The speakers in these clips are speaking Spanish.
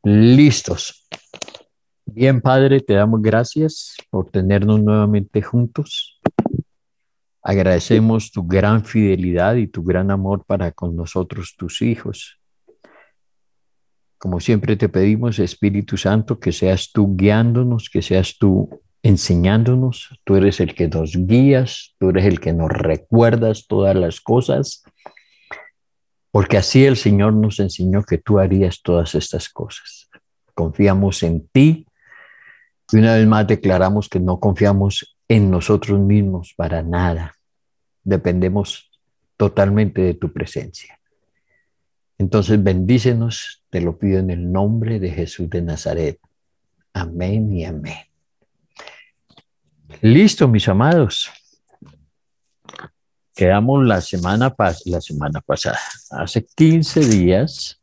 Listos. Bien, Padre, te damos gracias por tenernos nuevamente juntos. Agradecemos tu gran fidelidad y tu gran amor para con nosotros, tus hijos. Como siempre te pedimos, Espíritu Santo, que seas tú guiándonos, que seas tú enseñándonos. Tú eres el que nos guías, tú eres el que nos recuerdas todas las cosas, porque así el Señor nos enseñó que tú harías todas estas cosas. Confiamos en ti. Y una vez más declaramos que no confiamos en nosotros mismos para nada. Dependemos totalmente de tu presencia. Entonces bendícenos, te lo pido en el nombre de Jesús de Nazaret. Amén y amén. Listo, mis amados. Quedamos la semana pasada, hace 15 días,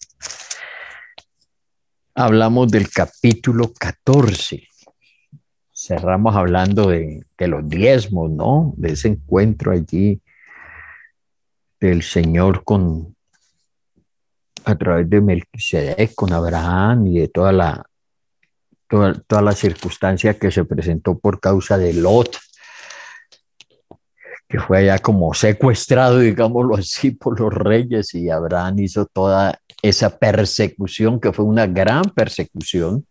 hablamos del capítulo 14. Cerramos hablando de los diezmos, ¿no? De ese encuentro allí del Señor a través de Melquisedec, con Abraham y de toda la circunstancia que se presentó por causa de Lot, que fue allá como secuestrado, digámoslo así, por los reyes, y Abraham hizo toda esa persecución, que fue una gran persecución,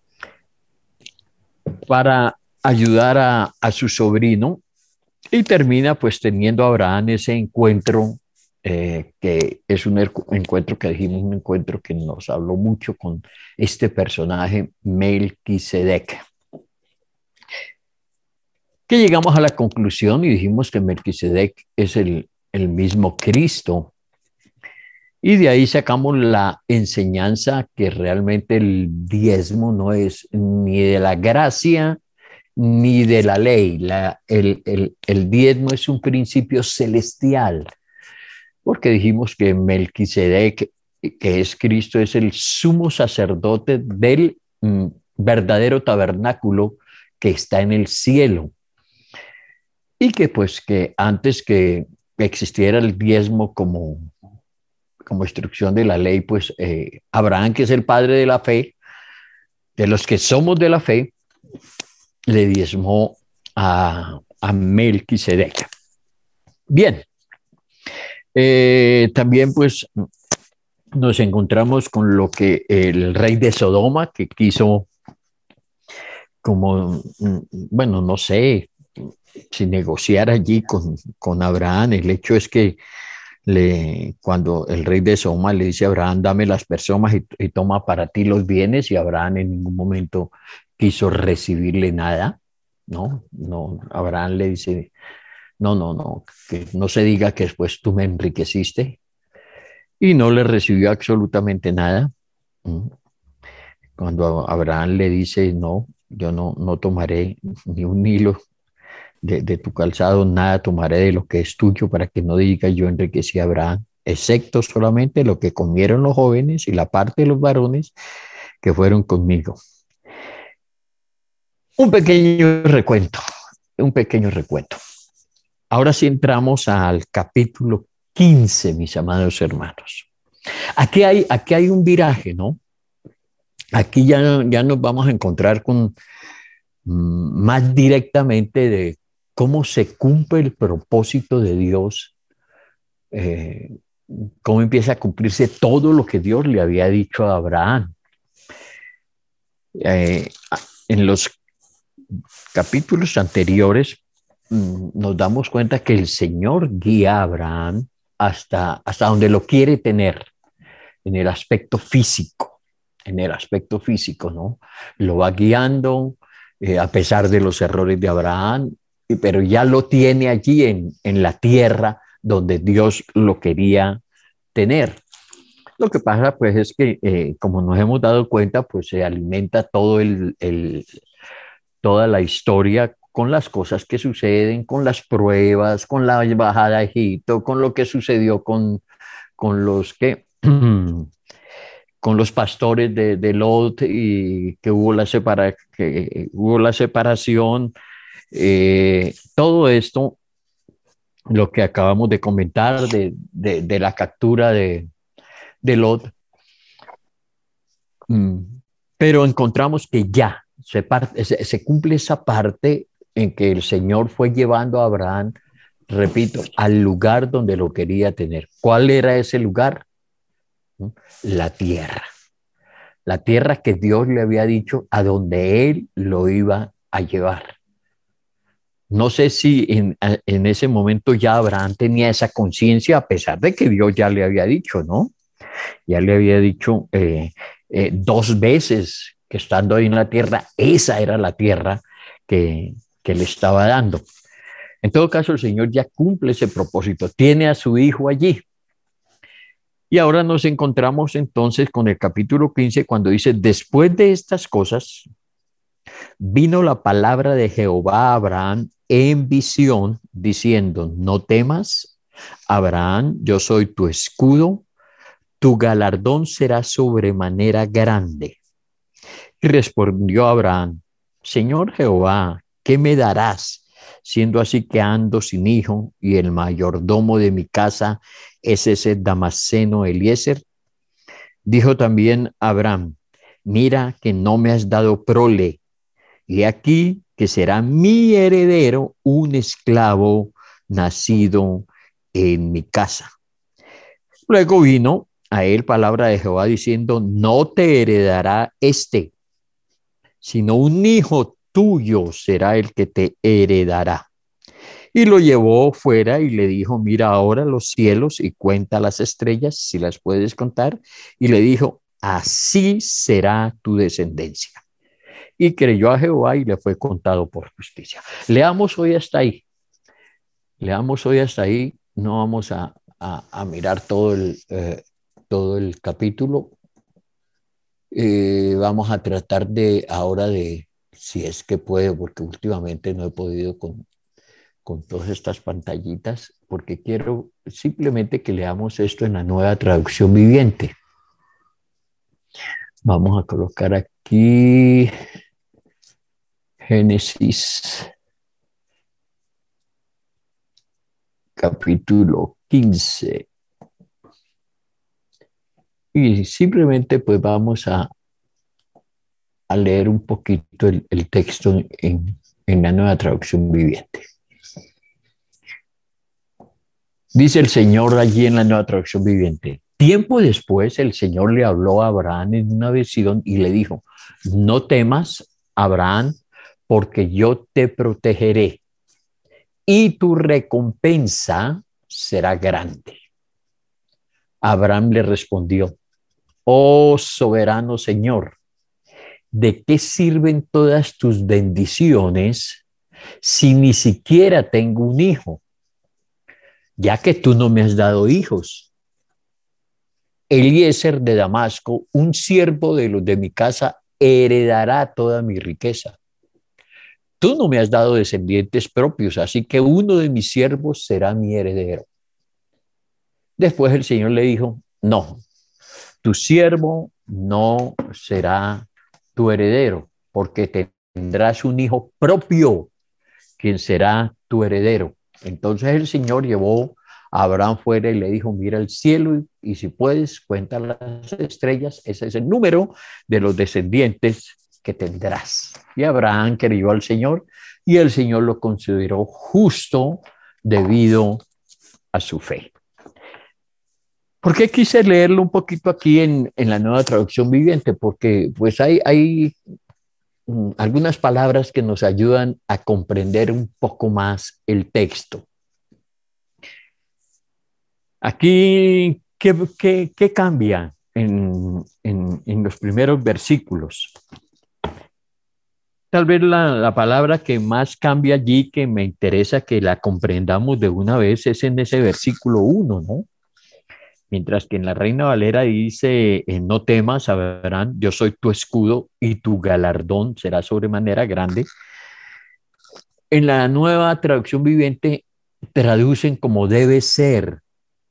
para ayudar a su sobrino, y termina pues teniendo Abraham ese encuentro, que es un encuentro que dijimos, un encuentro que nos habló mucho con este personaje Melquisedec, que llegamos a la conclusión y dijimos que Melquisedec es el mismo Cristo. Y de ahí sacamos la enseñanza que realmente el diezmo no es ni de la gracia ni de la ley. El diezmo es un principio celestial, porque dijimos que Melquisedec, que es Cristo, es el sumo sacerdote del verdadero tabernáculo que está en el cielo. Y que pues que antes que existiera el diezmo como instrucción de la ley, pues Abraham, que es el padre de la fe, de los que somos de la fe, le diezmó a Melquisedec. Bien, también pues nos encontramos con lo que el rey de Sodoma, que quiso como, bueno, no sé si negociar allí con Abraham. El hecho es que cuando el rey de Sodoma le dice a Abraham, dame las personas y toma para ti los bienes, y Abraham en ningún momento quiso recibirle nada, ¿no? No, Abraham le dice, no, no, no, que no se diga que después tú me enriqueciste, y no le recibió absolutamente nada. Cuando Abraham le dice, no, yo no tomaré ni un hilo de tu calzado, nada tomaré de lo que es tuyo, para que no diga yo enriquecí a Abraham, excepto solamente lo que comieron los jóvenes y la parte de los varones que fueron conmigo. Un pequeño recuento, un pequeño recuento. Ahora sí entramos al capítulo 15, mis amados hermanos. Aquí hay un viraje, ¿no? Aquí ya nos vamos a encontrar con más directamente de cómo se cumple el propósito de Dios, eh, cómo empieza a cumplirse todo lo que Dios le había dicho a Abraham. Eh, en los capítulos anteriores nos damos cuenta que el Señor guía a Abraham hasta donde lo quiere tener, en el aspecto físico, ¿no? Lo va guiando, a pesar de los errores de Abraham, pero ya lo tiene allí en la tierra donde Dios lo quería tener. Lo que pasa, pues, es que como nos hemos dado cuenta, pues se alimenta toda la historia con las cosas que suceden, con las pruebas, con la bajada a Egipto, con lo que sucedió con los que con los pastores de Lot, y que hubo la separación. Todo esto, lo que acabamos de comentar de la captura de Lot, Pero encontramos que ya se cumple esa parte en que el Señor fue llevando a Abraham, repito, al lugar donde lo quería tener. ¿Cuál era ese lugar? La tierra. La tierra que Dios le había dicho a donde él lo iba a llevar. No sé si en ese momento ya Abraham tenía esa conciencia, a pesar de que Dios ya le había dicho, ¿no? Ya le había dicho dos veces que estando ahí en la tierra, esa era la tierra que, que le estaba dando. En todo caso, el Señor ya cumple ese propósito, tiene a su hijo allí. Y ahora nos encontramos entonces con el capítulo 15 cuando dice, después de estas cosas, vino la palabra de Jehová a Abraham en visión, diciendo, no temas, Abraham, yo soy tu escudo, tu galardón será sobremanera grande. Y respondió Abraham, Señor Jehová, ¿qué me darás? Siendo así que ando sin hijo y el mayordomo de mi casa es ese Damaseno Eliezer. Dijo también Abraham, mira que no me has dado prole, y aquí que será mi heredero un esclavo nacido en mi casa. Luego vino a él palabra de Jehová diciendo, no te heredará este, sino un hijo tuyo será el que te heredará. Y lo llevó fuera y le dijo, mira ahora los cielos y cuenta las estrellas, si las puedes contar. Y le dijo, así será tu descendencia. Y creyó a Jehová y le fue contado por justicia. Leamos hoy hasta ahí. Leamos hoy hasta ahí. No vamos a mirar todo el capítulo. Vamos a tratar de ahora de, si es que puedo, porque últimamente no he podido con todas estas pantallitas, porque quiero simplemente que leamos esto en la nueva traducción viviente. Vamos a colocar aquí Génesis capítulo 15. Y simplemente pues vamos a leer un poquito el texto en la nueva traducción viviente. Dice el Señor allí en la nueva traducción viviente. Tiempo después el Señor le habló a Abraham en una visión y le dijo, no temas, Abraham, porque yo te protegeré y tu recompensa será grande. Abraham le respondió, oh soberano Señor, ¿de qué sirven todas tus bendiciones si ni siquiera tengo un hijo? Ya que tú no me has dado hijos. Eliezer de Damasco, un siervo de los de mi casa, heredará toda mi riqueza. Tú no me has dado descendientes propios, así que uno de mis siervos será mi heredero. Después el Señor le dijo, no, tu siervo no será tu heredero, porque tendrás un hijo propio, quien será tu heredero. Entonces el Señor llevó a Abraham fuera y le dijo, mira el cielo y si puedes, cuenta las estrellas, ese es el número de los descendientes que tendrás. Y Abraham creyó al Señor y el Señor lo consideró justo debido a su fe. ¿Por qué quise leerlo un poquito aquí en la nueva traducción viviente? Porque pues hay algunas palabras que nos ayudan a comprender un poco más el texto. Aquí, ¿qué cambia en los primeros versículos? Tal vez la palabra que más cambia allí, que me interesa que la comprendamos de una vez, es en ese versículo 1, ¿no? Mientras que en la Reina Valera dice, no temas, Abraham, yo soy tu escudo y tu galardón será sobremanera grande. En la nueva traducción viviente traducen como debe ser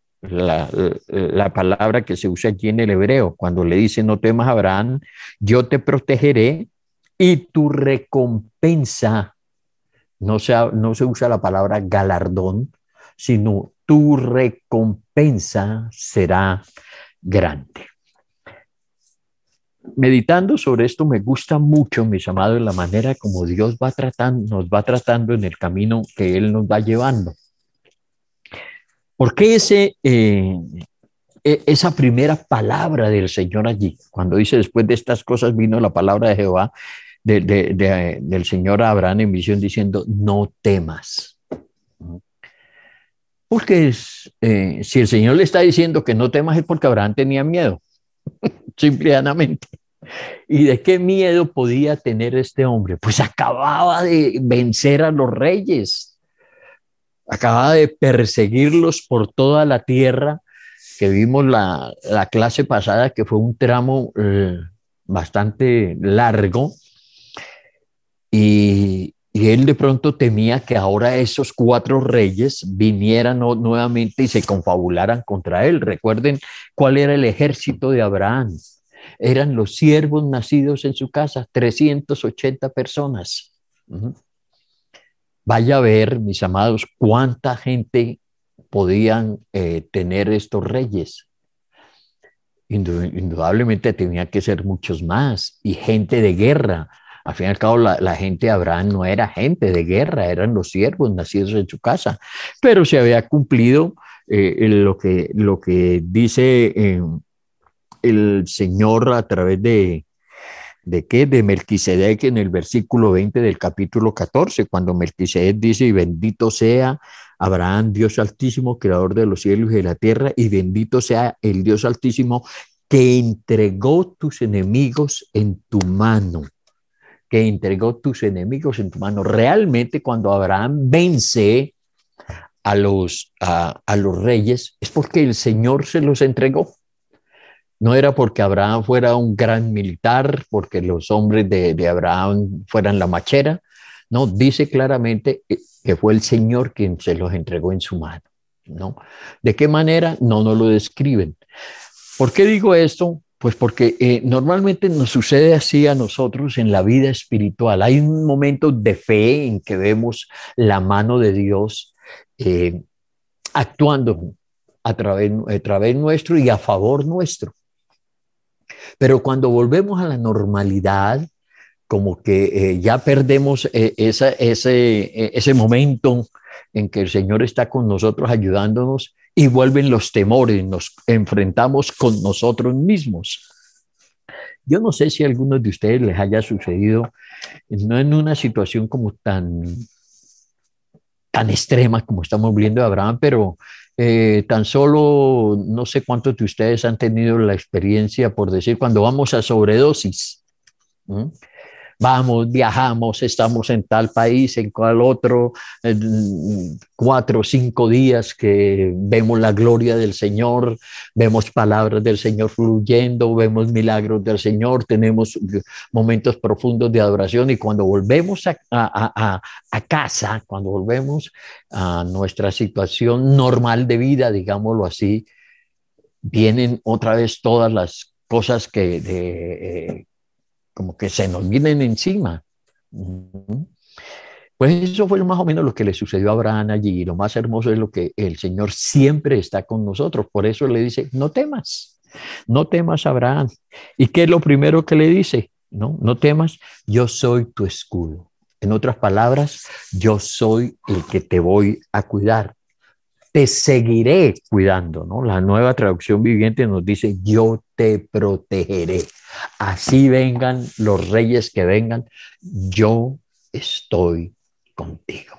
la palabra que se usa aquí en el hebreo. Cuando le dice, no temas, Abraham, yo te protegeré y tu recompensa, no se usa la palabra galardón, sino tu recompensa será grande. meditando sobre esto me gusta mucho, mis amados, la manera como Dios va tratando, nos va tratando en el camino que Él nos va llevando. ¿Por qué esa primera palabra del Señor allí? Cuando dice, después de estas cosas vino la palabra de Jehová, del Señor a Abraham en visión diciendo, no temas. Porque si el Señor le está diciendo que no temas es porque Abraham tenía miedo, simple y llanamente. ¿Y de qué miedo podía tener este hombre? Pues acababa de vencer a los reyes, acababa de perseguirlos por toda la tierra, que vimos la clase pasada, que fue un tramo bastante largo, y él de pronto temía que ahora esos 4 reyes vinieran nuevamente y se confabularan contra él. Recuerden cuál era el ejército de Abraham. Eran los siervos nacidos en su casa, 380 personas. Vaya a ver, mis amados, cuánta gente podían tener estos reyes. Indudablemente tenía que ser muchos más, y gente de guerra. Al fin y al cabo, la gente de Abraham no era gente de guerra, eran los siervos nacidos en su casa, pero se había cumplido lo que dice el Señor a través de Melquisedec en el versículo 20 del capítulo 14, cuando Melquisedec dice, y bendito sea Abraham, Dios altísimo, creador de los cielos y de la tierra, y bendito sea el Dios altísimo que entregó tus enemigos en tu mano, que entregó tus enemigos en tu mano. Realmente cuando Abraham vence a los reyes es porque el Señor se los entregó. No era porque Abraham fuera un gran militar, porque los hombres de Abraham fueran la machera. No, dice claramente que fue el Señor quien se los entregó en su mano, ¿no? ¿De qué manera? No nos lo describen. ¿Por qué digo esto? Pues porque normalmente nos sucede así a nosotros en la vida espiritual. Hay un momento de fe en que vemos la mano de Dios actuando a través nuestro y a favor nuestro. Pero cuando volvemos a la normalidad, como que ya perdemos ese momento en que el Señor está con nosotros ayudándonos, y vuelven los temores, nos enfrentamos con nosotros mismos. Yo no sé si a algunos de ustedes les haya sucedido, no en una situación como tan extrema como estamos viendo de Abraham, pero tan solo no sé cuántos de ustedes han tenido la experiencia, por decir, cuando vamos a sobredosis. Vamos, viajamos, estamos en tal país, en cual otro, 4 o 5 días que vemos la gloria del Señor, vemos palabras del Señor fluyendo, vemos milagros del Señor, tenemos momentos profundos de adoración, y cuando volvemos a casa, cuando volvemos a nuestra situación normal de vida, digámoslo así, vienen otra vez todas las cosas como que se nos vienen encima. Pues eso fue más o menos lo que le sucedió a Abraham allí. Y lo más hermoso es lo que el Señor siempre está con nosotros. Por eso le dice, no temas, no temas, Abraham. ¿Y qué es lo primero que le dice? No temas, yo soy tu escudo. En otras palabras, yo soy el que te voy a cuidar. Te seguiré cuidando, ¿no? La Nueva Traducción Viviente nos dice, yo te protegeré. Así vengan los reyes que vengan, yo estoy contigo.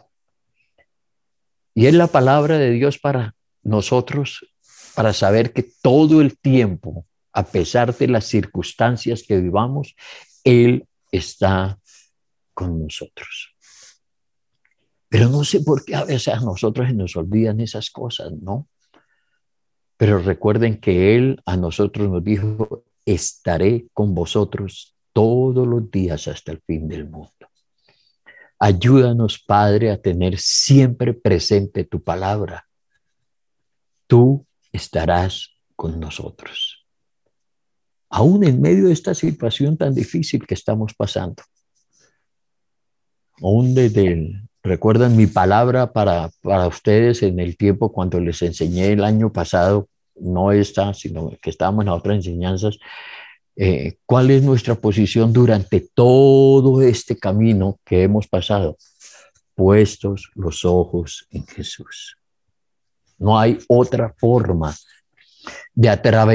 Y es la palabra de Dios para nosotros, para saber que todo el tiempo, a pesar de las circunstancias que vivamos, Él está con nosotros. Pero no sé por qué a veces a nosotros se nos olvidan esas cosas, ¿no? Pero recuerden que Él a nosotros nos dijo, estaré con vosotros todos los días hasta el fin del mundo. Ayúdanos, Padre, a tener siempre presente tu palabra. Tú estarás con nosotros. Aún en medio de esta situación tan difícil que estamos pasando. Aún recuerdan mi palabra para ustedes en el tiempo cuando les enseñé el año pasado, no esta, sino que estábamos en otras enseñanzas. ¿Cuál es nuestra posición durante todo este camino que hemos pasado? Puestos los ojos en Jesús. No hay otra forma de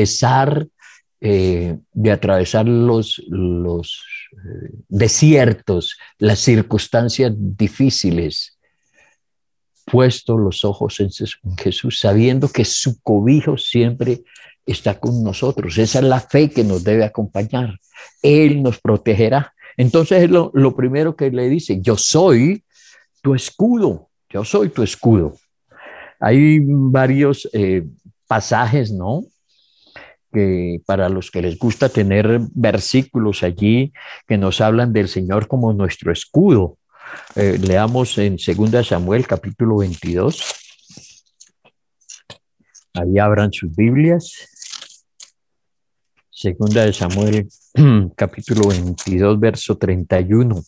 atravesar los desiertos, las circunstancias difíciles, puesto los ojos en Jesús, sabiendo que su cobijo siempre está con nosotros. Esa es la fe que nos debe acompañar. Él nos protegerá. Entonces lo primero que le dice, yo soy tu escudo, yo soy tu escudo. Hay varios pasajes, ¿no? Que para los que les gusta tener versículos allí que nos hablan del Señor como nuestro escudo. Leamos en 2 Samuel capítulo 22. Ahí abran sus Biblias. 2 Samuel capítulo 22, verso 31.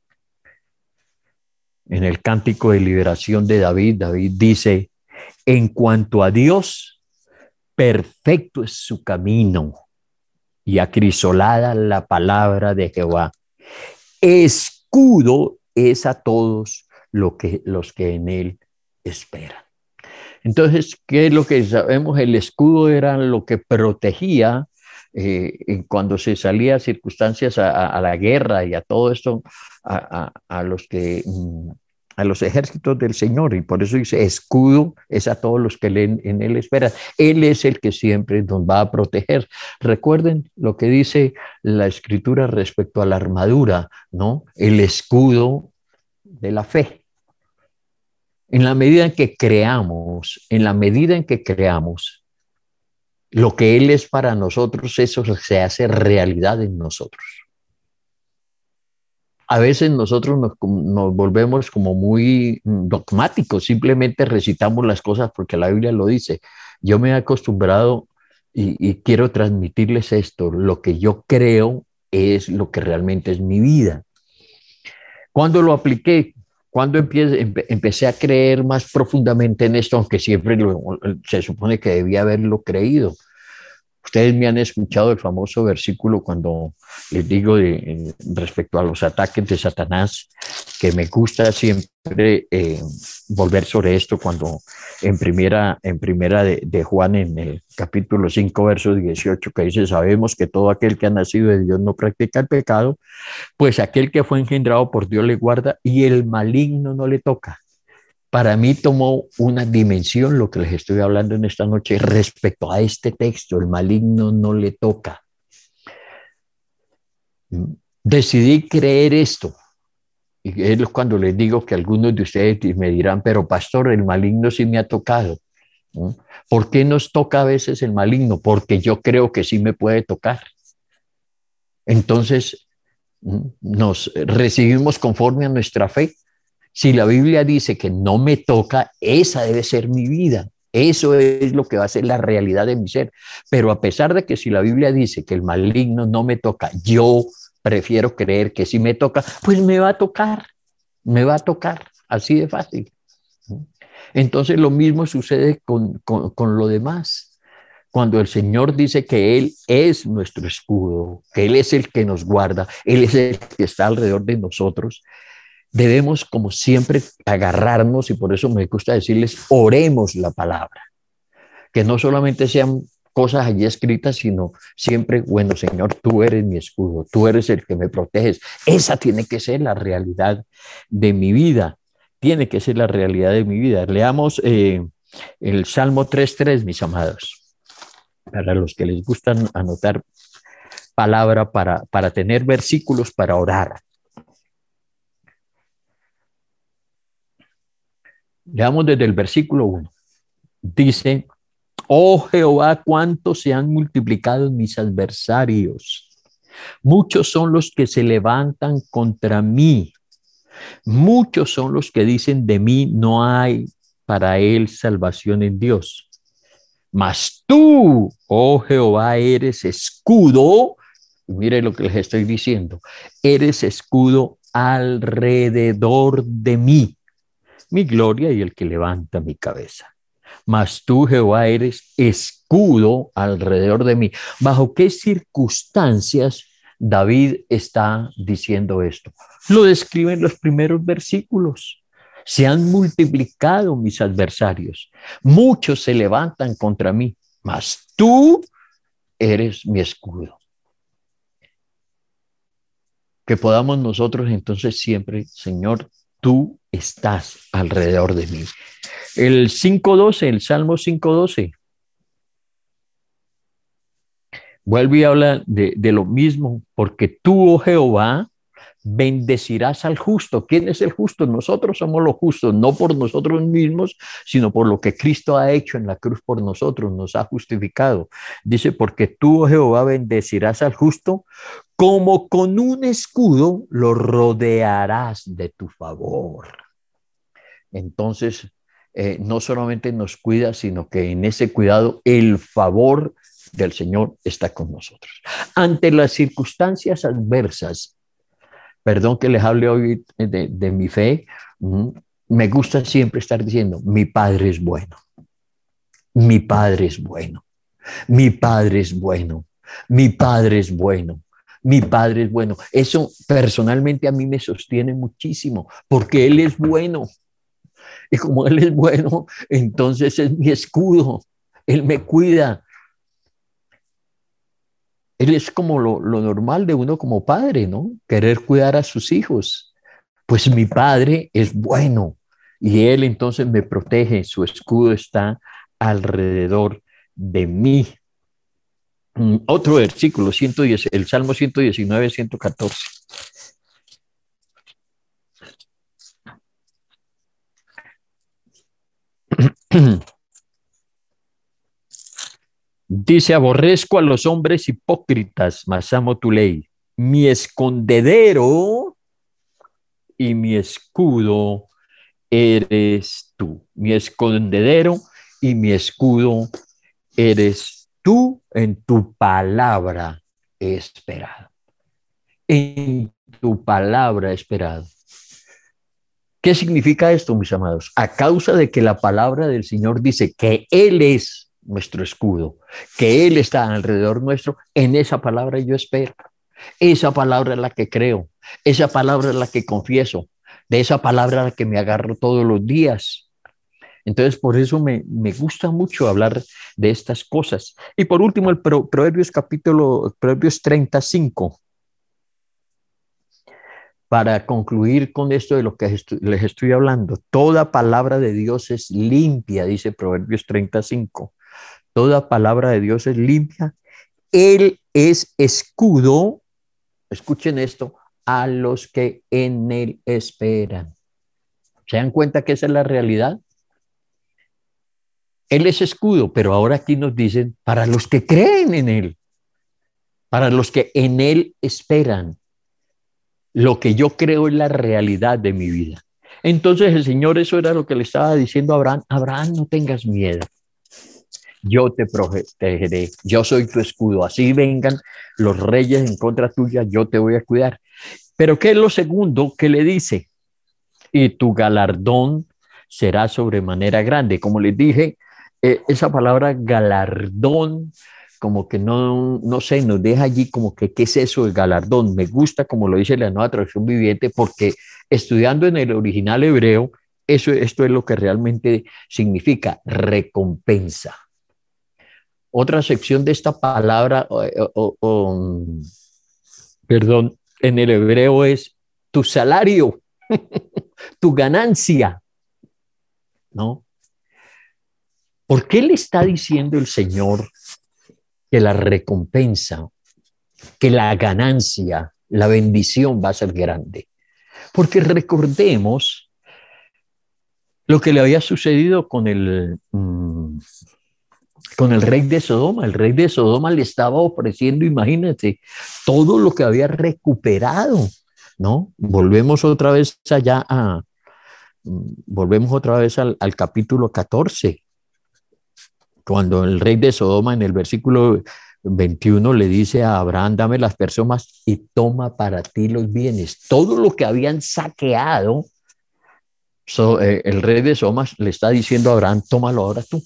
En el cántico de liberación de David, David dice, en cuanto a Dios, perfecto es su camino y acrisolada la palabra de Jehová. Escudo es a todos los que en él esperan. Entonces, ¿qué es lo que sabemos? El escudo era lo que protegía cuando se salía a circunstancias a la guerra y a todo esto, a los que a los ejércitos del Señor, y por eso dice, escudo es a todos los que en él esperan. Él es el que siempre nos va a proteger. Recuerden lo que dice la Escritura respecto a la armadura, ¿no? El escudo de la fe. En la medida en que creamos lo que Él es para nosotros, eso se hace realidad en nosotros. A veces nosotros nos volvemos como muy dogmáticos, simplemente recitamos las cosas porque la Biblia lo dice. Yo me he acostumbrado y quiero transmitirles esto, lo que yo creo es lo que realmente es mi vida. Cuando lo apliqué, cuando empecé a creer más profundamente en esto, aunque siempre se supone que debía haberlo creído. Ustedes me han escuchado el famoso versículo cuando les digo respecto a los ataques de Satanás, que me gusta siempre volver sobre esto cuando en primera de Juan, en el capítulo 5, verso 18, que dice, sabemos que todo aquel que ha nacido de Dios no practica el pecado, pues aquel que fue engendrado por Dios le guarda y el maligno no le toca. Para mí tomó una dimensión lo que les estoy hablando en esta noche respecto a este texto, el maligno no le toca. Decidí creer esto. Y es cuando les digo que algunos de ustedes me dirán, pero pastor, el maligno sí me ha tocado. ¿Por qué nos toca a veces el maligno? Porque yo creo que sí me puede tocar. Entonces, nos recibimos conforme a nuestra fe. Si la Biblia dice que no me toca, esa debe ser mi vida. Eso es lo que va a ser la realidad de mi ser. Pero a pesar de que si la Biblia dice que el maligno no me toca, yo prefiero creer que si me toca, pues me va a tocar, así de fácil. Entonces lo mismo sucede con lo demás. Cuando el Señor dice que Él es nuestro escudo, que Él es el que nos guarda, Él es el que está alrededor de nosotros, debemos, como siempre, agarrarnos, y por eso me gusta decirles, oremos la palabra. Que no solamente sean cosas allí escritas, sino siempre, bueno, Señor, tú eres mi escudo, tú eres el que me proteges. Esa tiene que ser la realidad de mi vida. Tiene que ser la realidad de mi vida. Leamos el Salmo 3:3, mis amados. Para los que les gustan anotar palabra para tener versículos para orar. Leamos desde el versículo 1. Dice, oh Jehová, cuánto se han multiplicado mis adversarios. Muchos son los que se levantan contra mí. Muchos son los que dicen de mí, no hay para él salvación en Dios. Mas tú, oh Jehová, eres escudo. Mire lo que les estoy diciendo. Eres escudo alrededor de mí, mi gloria y el que levanta mi cabeza. mas tú, Jehová, eres escudo alrededor de mí. ¿Bajo qué circunstancias David está diciendo esto? Lo describe en los primeros versículos. Se han multiplicado mis adversarios, muchos se levantan contra mí, mas tú eres mi escudo. Que podamos nosotros entonces siempre, Señor, tú estás alrededor de mí. El 5.12, el Salmo 5.12, vuelve y habla de lo mismo, porque tú, oh Jehová, bendecirás al justo. ¿Quién es el justo? Nosotros somos los justos, no por nosotros mismos, sino por lo que Cristo ha hecho en la cruz por nosotros, nos ha justificado. Dice, porque tú, oh Jehová, bendecirás al justo, como con un escudo lo rodearás de tu favor. Entonces, no solamente nos cuida, sino que en ese cuidado el favor del Señor está con nosotros. Ante las circunstancias adversas, perdón que les hable hoy de mi fe, me gusta siempre estar diciendo, mi Padre es bueno, mi Padre es bueno, mi Padre es bueno, mi Padre es bueno. Mi Padre es bueno. Eso personalmente a mí me sostiene muchísimo, porque Él es bueno. Y como Él es bueno, entonces es mi escudo. Él me cuida. Él es como lo normal de uno como padre, ¿no? Querer cuidar a sus hijos. Pues mi Padre es bueno y Él entonces me protege. Su escudo está alrededor de mí. Otro versículo, 110, el Salmo 119, 114. Dice, aborrezco a los hombres hipócritas, mas amo tu ley. Mi escondedero y mi escudo eres tú. Mi escondedero y mi escudo eres tú. En tu palabra he esperado. En tu palabra he esperado. ¿Qué significa esto, mis amados? A causa de que la palabra del Señor dice que Él es nuestro escudo, que Él está alrededor nuestro, en esa palabra yo espero. Esa palabra es la que creo, esa palabra es la que confieso, de esa palabra es la que me agarro todos los días. Entonces, por eso me gusta mucho hablar de estas cosas. Y por último, el Proverbios 35. Para concluir con esto de lo que les estoy hablando, toda palabra de Dios es limpia, dice Proverbios 35. Toda palabra de Dios es limpia. Él es escudo, escuchen esto, a los que en él esperan. ¿Se dan cuenta que esa es la realidad? Él es escudo, pero ahora aquí nos dicen para los que creen en él, para los que en él esperan. Lo que yo creo es la realidad de mi vida. Entonces el Señor, eso era lo que le estaba diciendo a Abraham. Abraham, no tengas miedo. Yo te protegeré. Yo soy tu escudo. Así vengan los reyes en contra tuya, yo te voy a cuidar. Pero ¿qué es lo segundo que le dice? Y tu galardón será sobremanera grande. Como les dije, esa palabra galardón como que no sé, nos deja allí como que, ¿qué es eso de galardón? Me gusta como lo dice la Nueva Traducción Viviente, porque estudiando en el original hebreo, esto es lo que realmente significa recompensa. Otra sección de esta palabra, perdón, en el hebreo es tu salario, tu ganancia, ¿no? ¿Por qué le está diciendo el Señor que la recompensa, que la ganancia, la bendición va a ser grande? Porque recordemos lo que le había sucedido con el rey de Sodoma. El rey de Sodoma le estaba ofreciendo, imagínate, todo lo que había recuperado, ¿no? Volvemos otra vez al capítulo 14, cuando el rey de Sodoma en el versículo 21 le dice a Abraham, dame las personas y toma para ti los bienes. Todo lo que habían saqueado, El rey de Sodoma le está diciendo a Abraham, tómalo ahora tú.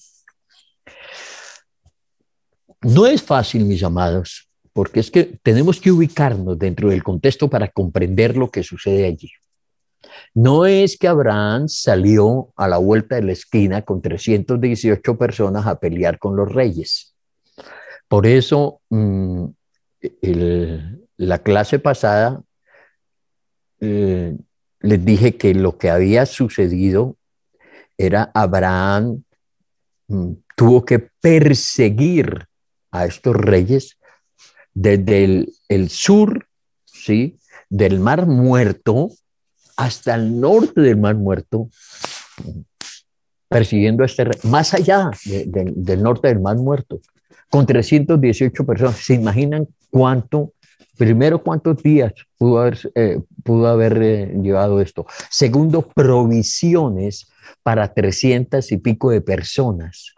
No es fácil, mis amados, porque es que tenemos que ubicarnos dentro del contexto para comprender lo que sucede allí. No es que Abraham salió a la vuelta de la esquina con 318 personas a pelear con los reyes. Por eso, la clase pasada les dije que lo que había sucedido era Abraham tuvo que perseguir a estos reyes desde el sur, ¿sí? Del Mar Muerto hasta el norte del Mar Muerto, persiguiendo a este rey, más allá del norte del Mar Muerto, con 318 personas. ¿Se imaginan primero, cuántos días pudo haber llevado esto? Segundo, provisiones para 300 y pico de personas.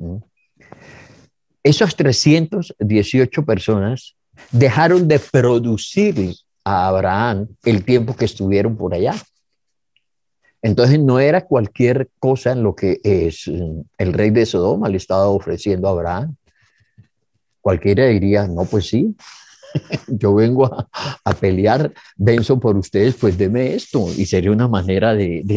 Esas 318 personas dejaron de producir a Abraham el tiempo que estuvieron por allá. Entonces no era cualquier cosa en lo que el rey de Sodoma le estaba ofreciendo a Abraham. Cualquiera diría, no, pues sí, yo vengo a pelear, venzo por ustedes, pues deme esto. Y sería una manera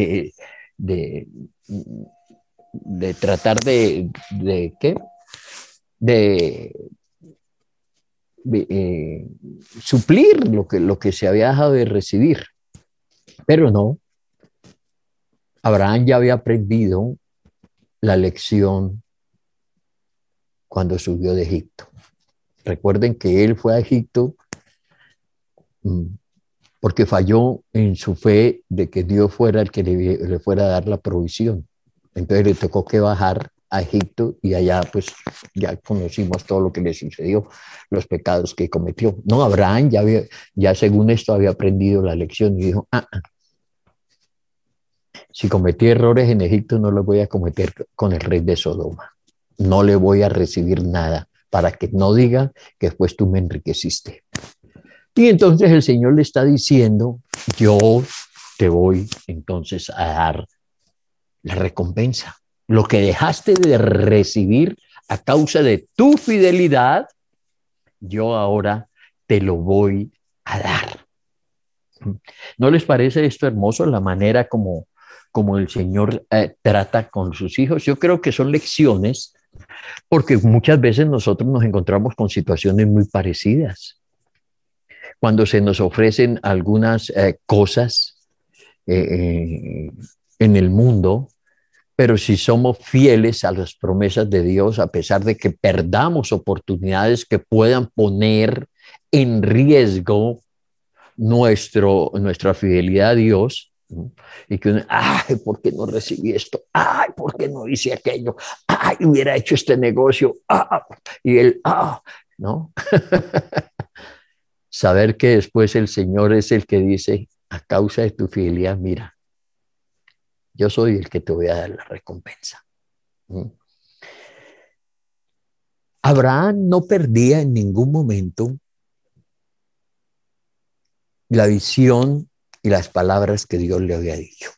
de tratar ¿qué? De suplir lo que se había dejado de recibir. Pero no, Abraham ya había aprendido la lección cuando subió de Egipto. Recuerden que él fue a Egipto porque falló en su fe de que Dios fuera el que le fuera a dar la provisión. Entonces le tocó que bajar a Egipto y allá pues ya conocimos todo lo que le sucedió, los pecados que cometió. No, Abraham ya según esto había aprendido la lección y dijo, si cometí errores en Egipto no los voy a cometer con el rey de Sodoma. No le voy a recibir nada para que no diga que después tú me enriqueciste. Y entonces el Señor le está diciendo, yo te voy entonces a dar la recompensa. Lo que dejaste de recibir a causa de tu fidelidad, yo ahora te lo voy a dar. ¿No les parece esto hermoso? La manera como el Señor trata con sus hijos. Yo creo que son lecciones porque muchas veces nosotros nos encontramos con situaciones muy parecidas. Cuando se nos ofrecen algunas cosas en el mundo, pero si somos fieles a las promesas de Dios, a pesar de que perdamos oportunidades que puedan poner en riesgo nuestra fidelidad a Dios, ¿no? Y que uno, ay, ¿por qué no recibí esto? Ay, ¿por qué no hice aquello? Ay, hubiera hecho este negocio. Y él, ¿no? Saber que después el Señor es el que dice, a causa de tu fidelidad, mira, yo soy el que te voy a dar la recompensa. Abraham no perdía en ningún momento la visión y las palabras que Dios le había dicho.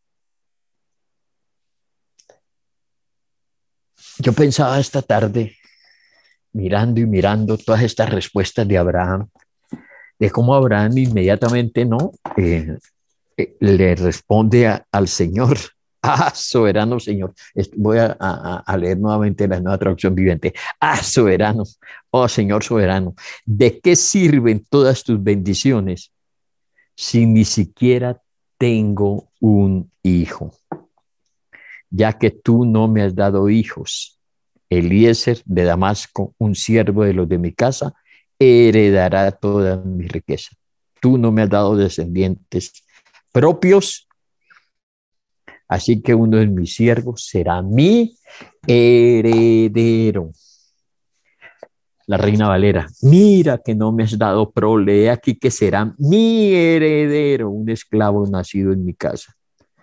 Yo pensaba esta tarde, mirando y mirando todas estas respuestas de Abraham, de cómo Abraham inmediatamente no le responde al Señor. Soberano Señor. Voy a leer nuevamente la nueva traducción viviente. Soberano. Oh Señor soberano. ¿De qué sirven todas tus bendiciones si ni siquiera tengo un hijo? Ya que tú no me has dado hijos. Eliezer de Damasco, un siervo de los de mi casa, heredará toda mi riqueza. Tú no me has dado descendientes propios, así que uno de mis siervos será mi heredero. La Reina Valera, mira que no me has dado prole, aquí que será mi heredero, un esclavo nacido en mi casa.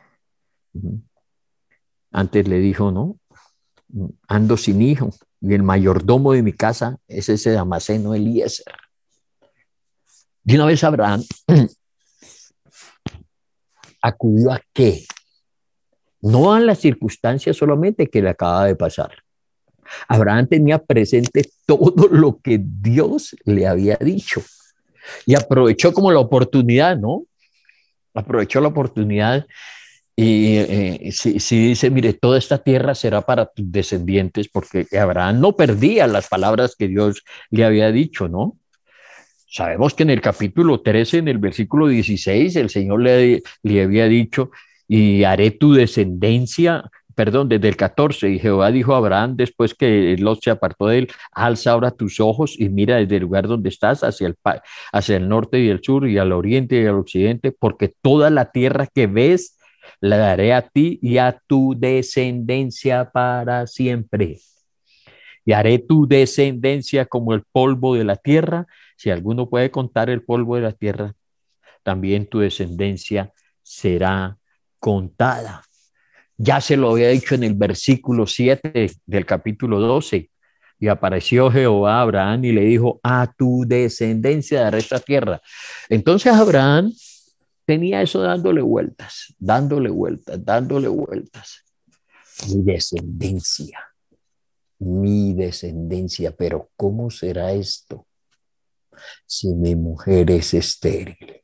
Antes le dijo, no, ando sin hijo, y el mayordomo de mi casa es ese Damaseno Eliezer. Y una vez Abraham acudió a qué? no a las circunstancias solamente que le acaba de pasar. Abraham tenía presente todo lo que Dios le había dicho y aprovechó como la oportunidad, ¿no? Aprovechó la oportunidad y si dice, mire, toda esta tierra será para tus descendientes, porque Abraham no perdía las palabras que Dios le había dicho, ¿no? Sabemos que en el capítulo 13, en el versículo 16, el Señor le había dicho, y haré tu descendencia, perdón, desde el 14, y Jehová dijo a Abraham, después que Lot se apartó de él, alza ahora tus ojos y mira desde el lugar donde estás hacia el norte y el sur, y al oriente y al occidente, porque toda la tierra que ves la daré a ti y a tu descendencia para siempre. Y haré tu descendencia como el polvo de la tierra. Si alguno puede contar el polvo de la tierra, también tu descendencia será contada. Ya se lo había dicho en el versículo 7 del capítulo 12. Y apareció Jehová a Abraham y le dijo, a tu descendencia daré esta tierra. Entonces Abraham tenía eso dándole vueltas, dándole vueltas, dándole vueltas. Mi descendencia, mi descendencia, pero ¿cómo será esto si mi mujer es estéril?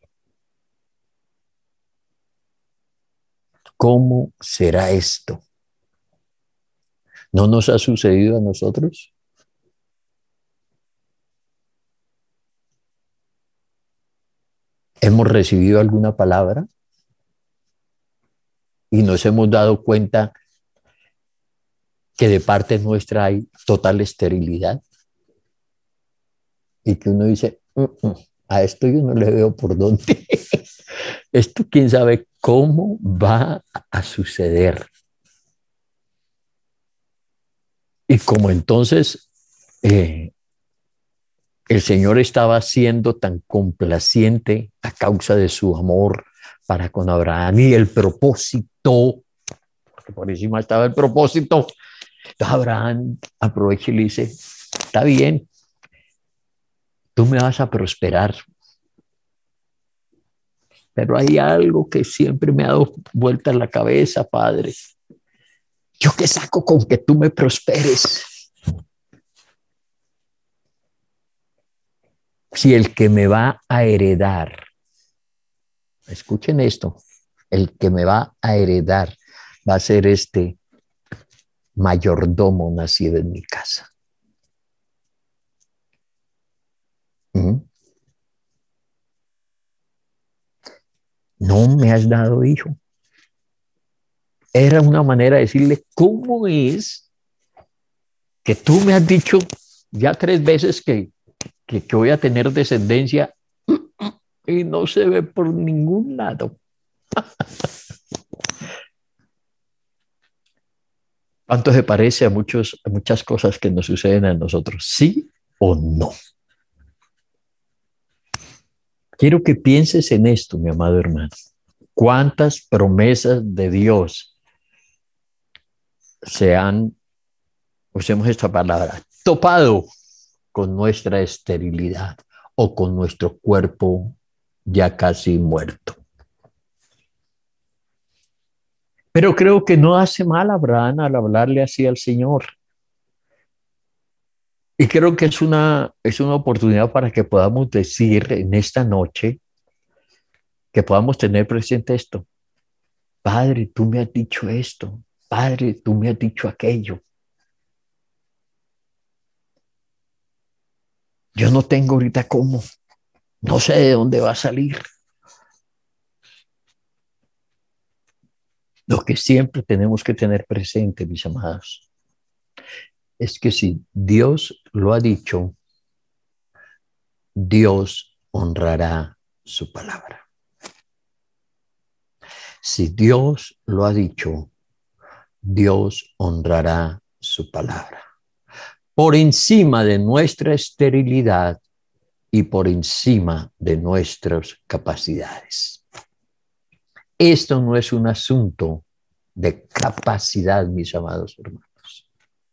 ¿Cómo será esto? ¿No nos ha sucedido a nosotros? ¿Hemos recibido alguna palabra y nos hemos dado cuenta que de parte nuestra hay total esterilidad? Y que uno dice, a esto yo no le veo por dónde. Esto quién sabe cómo va a suceder. Y como entonces el Señor estaba siendo tan complaciente a causa de su amor para con Abraham y el propósito, porque por encima estaba el propósito, entonces Abraham aprovecha y le dice, está bien, tú me vas a prosperar, pero hay algo que siempre me ha dado vuelta en la cabeza, Padre. ¿Yo qué saco con que tú me prosperes? Si el que me va a heredar, escuchen esto, el que me va a heredar va a ser este mayordomo nacido en mi casa. No me has dado hijo. Era una manera de decirle, ¿cómo es que tú me has dicho ya 3 veces que voy a tener descendencia y no se ve por ningún lado? ¿Cuánto se parece a muchas cosas que nos suceden a nosotros? ¿Sí o no? Quiero que pienses en esto, mi amado hermano. ¿Cuántas promesas de Dios se han, usemos esta palabra, topado con nuestra esterilidad o con nuestro cuerpo ya casi muerto? Pero creo que no hace mal Abraham al hablarle así al Señor. Y creo que es una oportunidad para que podamos decir en esta noche, que podamos tener presente esto. Padre, tú me has dicho esto. Padre, tú me has dicho aquello. Yo no tengo ahorita cómo. No sé de dónde va a salir. Lo que siempre tenemos que tener presente, mis amados, es que si Dios lo ha dicho, Dios honrará su palabra. Si Dios lo ha dicho, Dios honrará su palabra. Por encima de nuestra esterilidad y por encima de nuestras capacidades. Esto no es un asunto de capacidad, mis amados hermanos.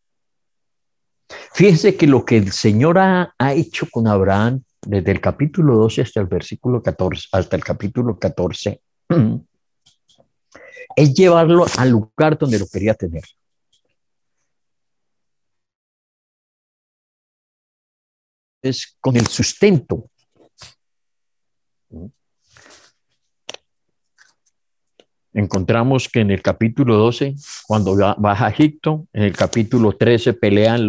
Fíjense que lo que el Señor ha hecho con Abraham desde el capítulo 12 hasta el versículo 14, hasta el capítulo 14, es llevarlo al lugar donde lo quería tener. Es con el sustento. Encontramos que en el capítulo 12, cuando vas a Egipto, en el capítulo 13 pelean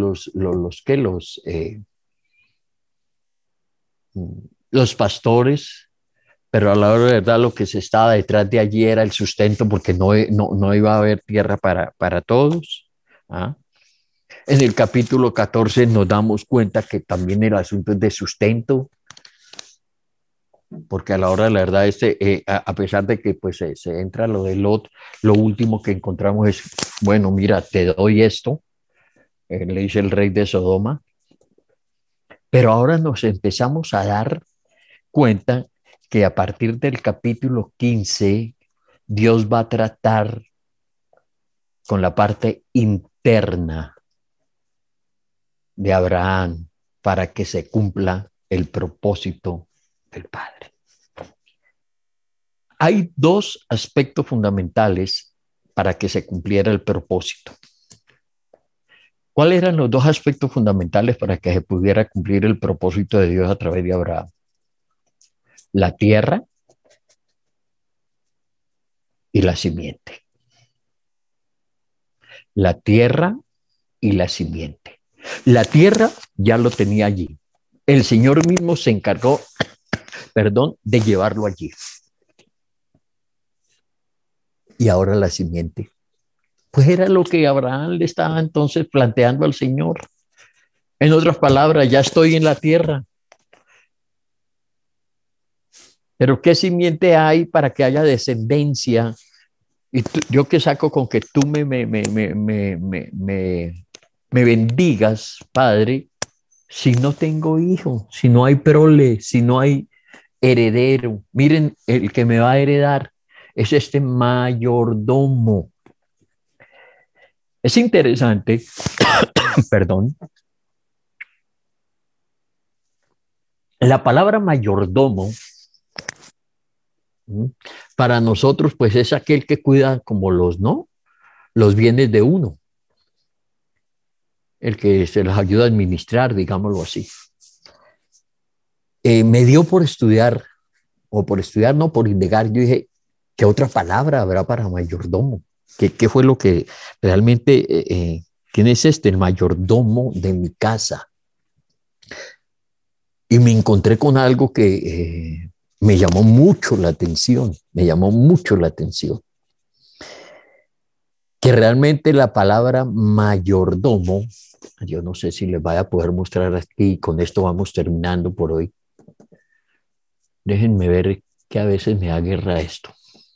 los pastores, pero a la hora de verdad lo que se estaba detrás de allí era el sustento porque no iba a haber tierra para todos. ¿Ah? En el capítulo 14 nos damos cuenta que también el asunto es de sustento, porque a la hora de la verdad, a pesar de que pues se entra lo de Lot, lo último que encontramos es, bueno, mira, te doy esto, le dice el rey de Sodoma, pero ahora nos empezamos a dar cuenta que a partir del capítulo 15, Dios va a tratar con la parte interna de Abraham para que se cumpla el propósito del Padre. Hay dos aspectos fundamentales para que se cumpliera el propósito. ¿Cuáles eran los dos aspectos fundamentales para que se pudiera cumplir el propósito de Dios a través de Abraham? La tierra y la simiente. La tierra y la simiente. La tierra ya lo tenía allí. El Señor mismo se encargó, de llevarlo allí. Y ahora la simiente. Pues era lo que Abraham le estaba entonces planteando al Señor. En otras palabras, ya estoy en la tierra, pero ¿qué simiente hay para que haya descendencia? Y yo qué saco con que tú me bendigas, Padre, si no tengo hijo, si no hay prole, si no hay heredero. Miren, el que me va a heredar es este mayordomo. Es interesante, perdón, la palabra mayordomo para nosotros pues es aquel que cuida como los bienes de uno, el que se los ayuda a administrar, digámoslo así. Me dio por estudiar, o por estudiar, no, por indagar, yo dije, ¿qué otra palabra habrá para mayordomo? ¿Qué fue lo que realmente, quién es el mayordomo de mi casa? Y me encontré con algo que me llamó mucho la atención, me llamó mucho la atención. Que realmente la palabra mayordomo, yo no sé si les vaya a poder mostrar aquí, con esto vamos terminando por hoy. Déjenme ver que a veces me da guerra esto.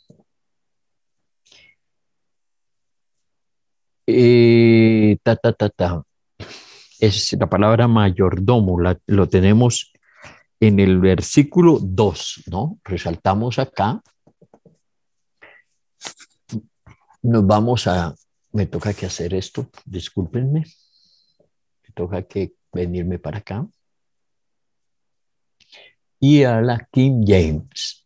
Ta, ta, ta, ta. Es la palabra mayordomo, lo tenemos en el versículo 2, ¿no? Resaltamos acá. Nos vamos a, me toca que hacer esto, discúlpenme, me toca que venirme para acá. Y a la King James.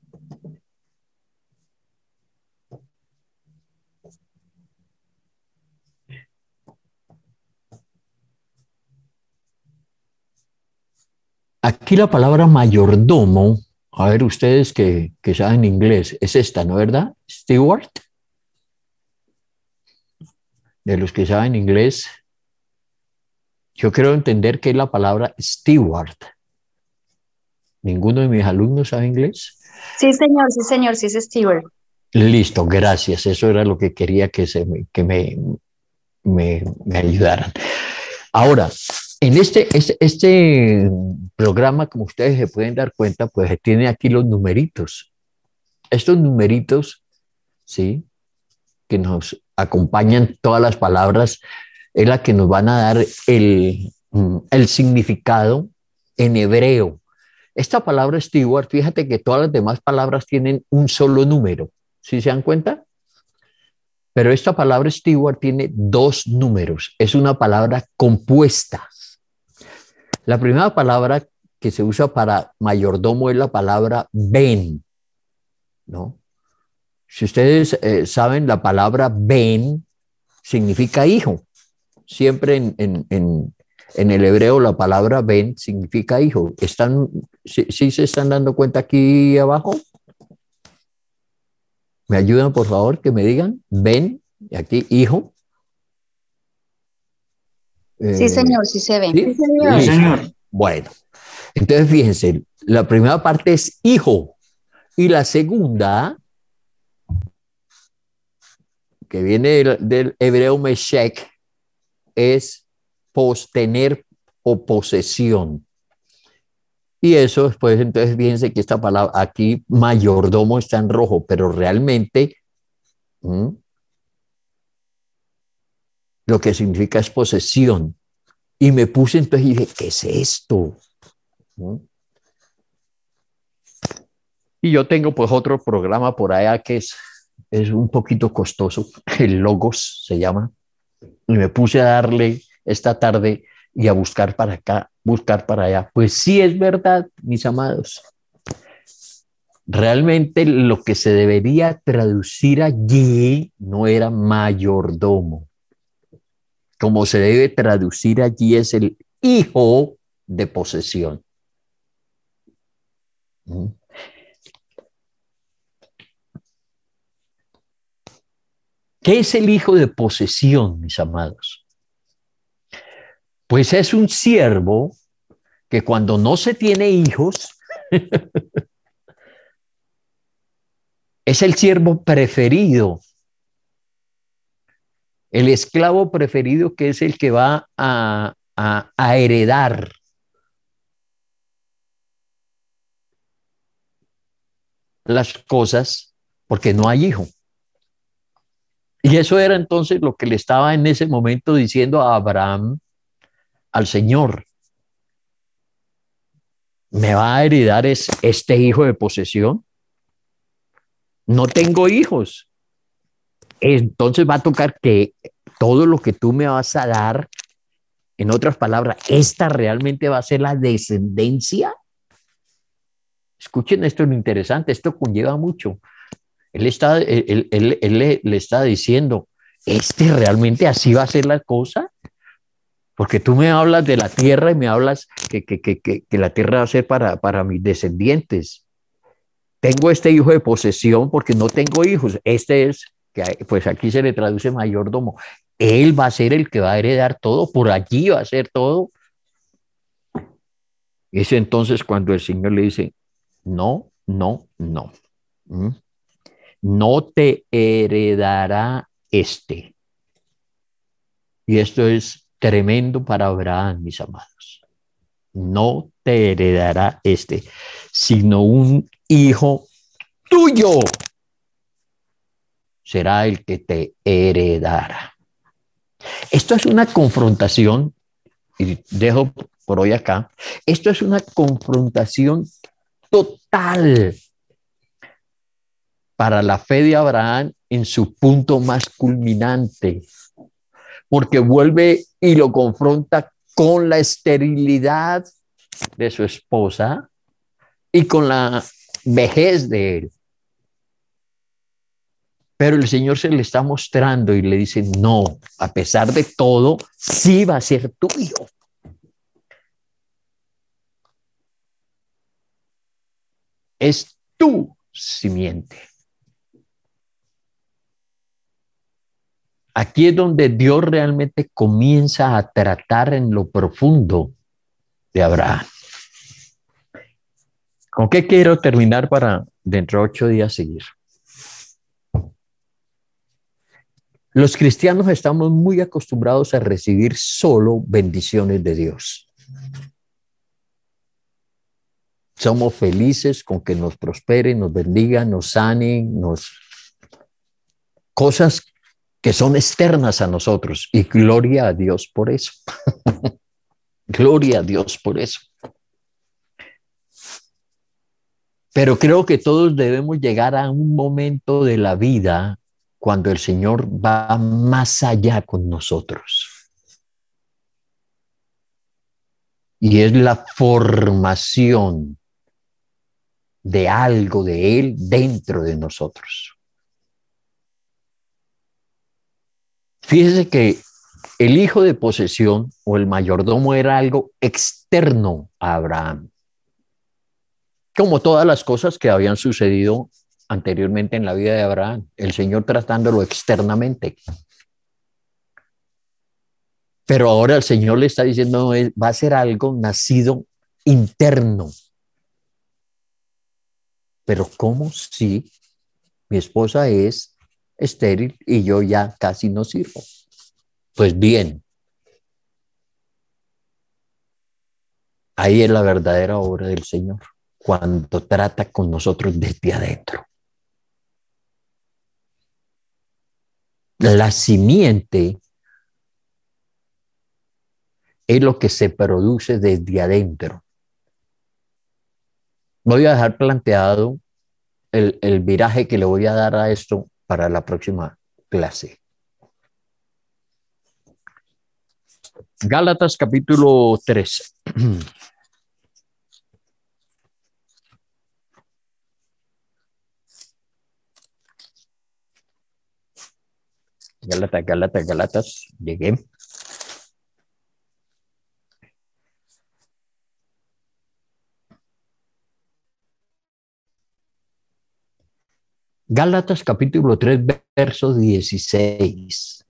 Aquí la palabra mayordomo, a ver ustedes que saben inglés, es esta, ¿no es verdad? Steward. De los que saben inglés, yo creo entender que es la palabra steward. ¿Ninguno de mis alumnos sabe inglés? Sí, señor, sí es Stewart. Listo, gracias. Eso era lo que quería me ayudaran. Ahora, en este programa, como ustedes se pueden dar cuenta, pues tiene aquí los numeritos. Estos numeritos, ¿sí? Que nos acompañan todas las palabras, es la que nos van a dar el significado en hebreo. Esta palabra steward, fíjate que todas las demás palabras tienen un solo número, ¿sí se dan cuenta? Pero esta palabra steward tiene dos números, es una palabra compuesta. La primera palabra que se usa para mayordomo es la palabra ben, ¿no? Si ustedes saben, la palabra ben significa hijo. Siempre en el hebreo la palabra ben significa hijo. ¿Sí se están dando cuenta aquí abajo? ¿Me ayudan, por favor, que me digan? Ben, aquí, hijo. Sí, Eh, señor, sí se ve. ¿Sí? Sí, Listo. señor. Bueno, entonces fíjense, la primera parte es hijo y la segunda, que viene del hebreo meshek, es postener o posesión. Y eso después, entonces fíjense que esta palabra aquí, mayordomo, está en rojo, pero realmente lo que significa es posesión. Y me puse entonces y dije, ¿qué es esto? ¿Mm? Y yo tengo pues otro programa por allá que es un poquito costoso, el Logos se llama, y me puse a darle esta tarde y a buscar para acá, buscar para allá. Pues sí es verdad, mis amados. Realmente lo que se debería traducir allí no era mayordomo. Como se debe traducir allí es el hijo de posesión. ¿Mm? ¿Qué es el hijo de posesión, mis amados? Pues es un siervo que cuando no se tiene hijos, es el siervo preferido, el esclavo preferido que es el que va a heredar las cosas porque no hay hijo. Y eso era entonces lo que le estaba en ese momento diciendo a Abraham, al Señor. ¿Me va a heredar este hijo de posesión? No tengo hijos. Entonces va a tocar que todo lo que tú me vas a dar, en otras palabras, ¿esta realmente va a ser la descendencia? Escuchen esto, es lo interesante, esto conlleva mucho. Él le está diciendo, ¿realmente así va a ser la cosa? Porque tú me hablas de la tierra y me hablas que la tierra va a ser para mis descendientes. Tengo este hijo de posesión porque no tengo hijos. Este es, pues aquí se le traduce mayordomo. Él va a ser el que va a heredar todo, por allí va a ser todo. Es entonces cuando el Señor le dice, no, no, no. ¿Mm? No te heredará este. Y esto es tremendo para Abraham, mis amados. No te heredará este, sino un hijo tuyo será el que te heredará. Esto es una confrontación, y dejo por hoy acá, esto es una confrontación total para la fe de Abraham en su punto más culminante, porque vuelve y lo confronta con la esterilidad de su esposa y con la vejez de él. Pero el Señor se le está mostrando y le dice, no, a pesar de todo, sí va a ser tuyo. Es tu simiente. Aquí es donde Dios realmente comienza a tratar en lo profundo de Abraham. ¿Con qué quiero terminar para dentro de 8 días seguir? Los cristianos estamos muy acostumbrados a recibir solo bendiciones de Dios. Somos felices con que nos prosperen, nos bendigan, nos sanen, cosas que son externas a nosotros. Y gloria a Dios por eso. Gloria a Dios por eso. Pero creo que todos debemos llegar a un momento de la vida cuando el Señor va más allá con nosotros. Y es la formación de algo de Él dentro de nosotros. Fíjese que el hijo de posesión o el mayordomo era algo externo a Abraham, como todas las cosas que habían sucedido anteriormente en la vida de Abraham, el Señor tratándolo externamente. Pero ahora el Señor le está diciendo, va a ser algo nacido interno. Pero ¿cómo si mi esposa es estéril y yo ya casi no sirvo? Pues bien, ahí es la verdadera obra del Señor, cuando trata con nosotros desde adentro. La simiente es lo que se produce desde adentro. Voy a dejar planteado el viraje que le voy a dar a esto para la próxima clase. Gálatas capítulo 3. Gálatas, llegué. Gálatas capítulo 3, verso 16.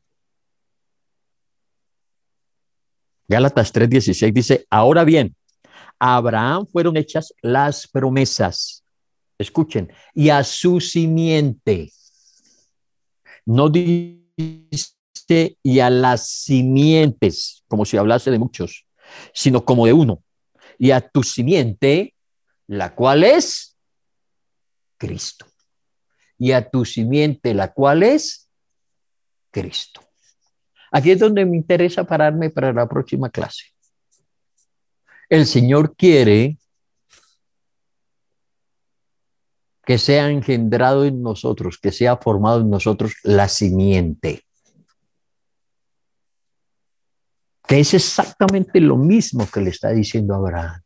Gálatas 3:16 dice, ahora bien, a Abraham fueron hechas las promesas. Escuchen, y a su simiente. No dice y a las simientes, como si hablase de muchos, sino como de uno. Y a tu simiente, la cual es Cristo. Y a tu simiente, la cual es Cristo. Aquí es donde me interesa pararme para la próxima clase. El Señor quiere que sea engendrado en nosotros, que sea formado en nosotros la simiente, que es exactamente lo mismo que le está diciendo Abraham.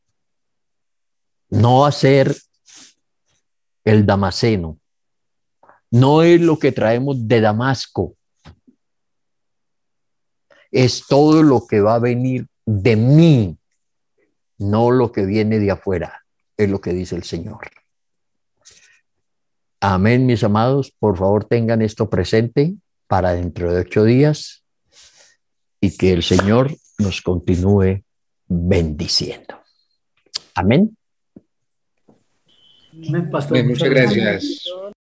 No hacer el Damaseno, no es lo que traemos de Damasco, es todo lo que va a venir de mí, no lo que viene de afuera, es lo que dice el Señor. Amén, mis amados, por favor tengan esto presente para dentro de 8 días y que el Señor nos continúe bendiciendo. Amén. Pastor, Muchas gracias.